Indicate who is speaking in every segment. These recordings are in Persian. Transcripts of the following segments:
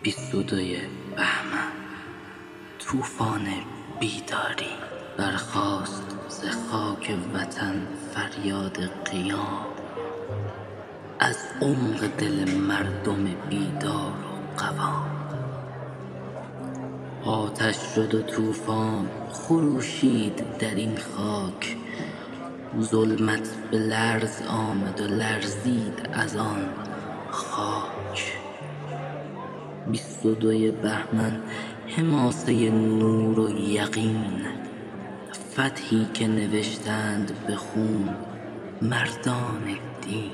Speaker 1: 22 بهمن، طوفان بیداری برخاست ز خاک وطن. فریاد قیام از عمق دل مردم بیدار و قوام. آتش شد و طوفان خروشید در این خاک. ظلمت به لرز آمد و لرزید از آن خاک. 22 بهمن، حماسه نور و یقین، فتحی که نوشتند به خون مردان دین.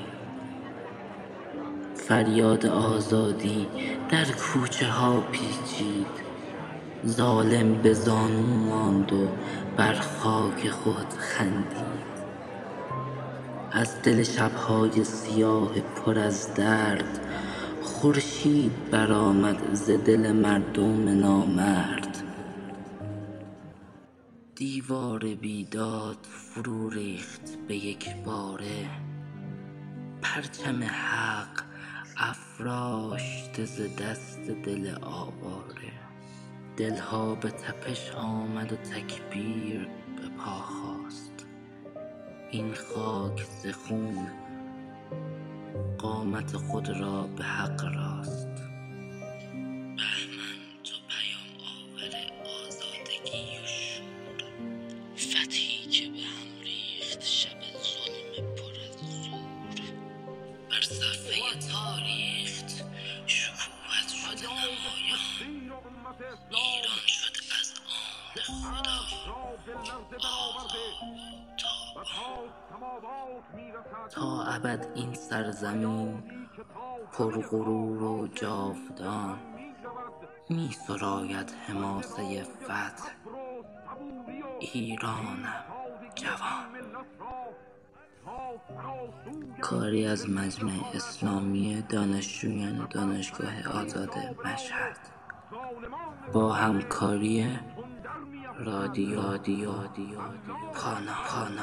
Speaker 1: فریاد آزادی در کوچه ها پیچید، ظالم به زانو ماند و بر خاک خود خندید. از دل شب‌های سیاه پر از درد، خورشید برآمد ز دل مردم نامرد. دیوار بیداد فرو ریخت به یک باره، پرچم حق افراشته ز دست دل آواره. دلها به تپش آمد و تکبیر به پا خاست. این خاک ز خون قامت خود را به حق راست. بهمن تو پیام آور آزادگی و شور، فتحی که به هم ریخت شب ظلم پر از زور. بر صفحه تاریخ شکوهت شد نمایان، ایران شد از آن خدا تا ابد این سرزمین پرغرور و جاودان. می سراید حماسه فتح ایرانم جوان. کاری از مجمع اسلامی دانشجویان دانشگاه آزاد مشهد با همکاری رادیو کانا.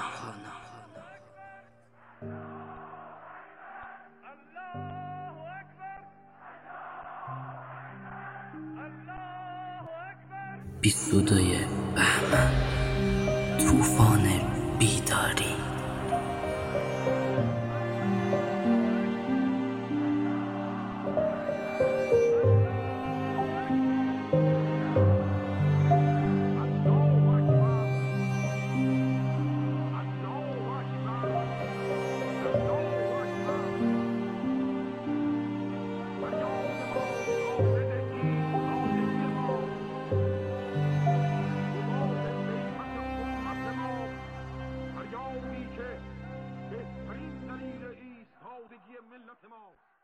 Speaker 1: 22 بهمن، طوفان بیداری.
Speaker 2: بهترین دلیل ایستادگی ملت ما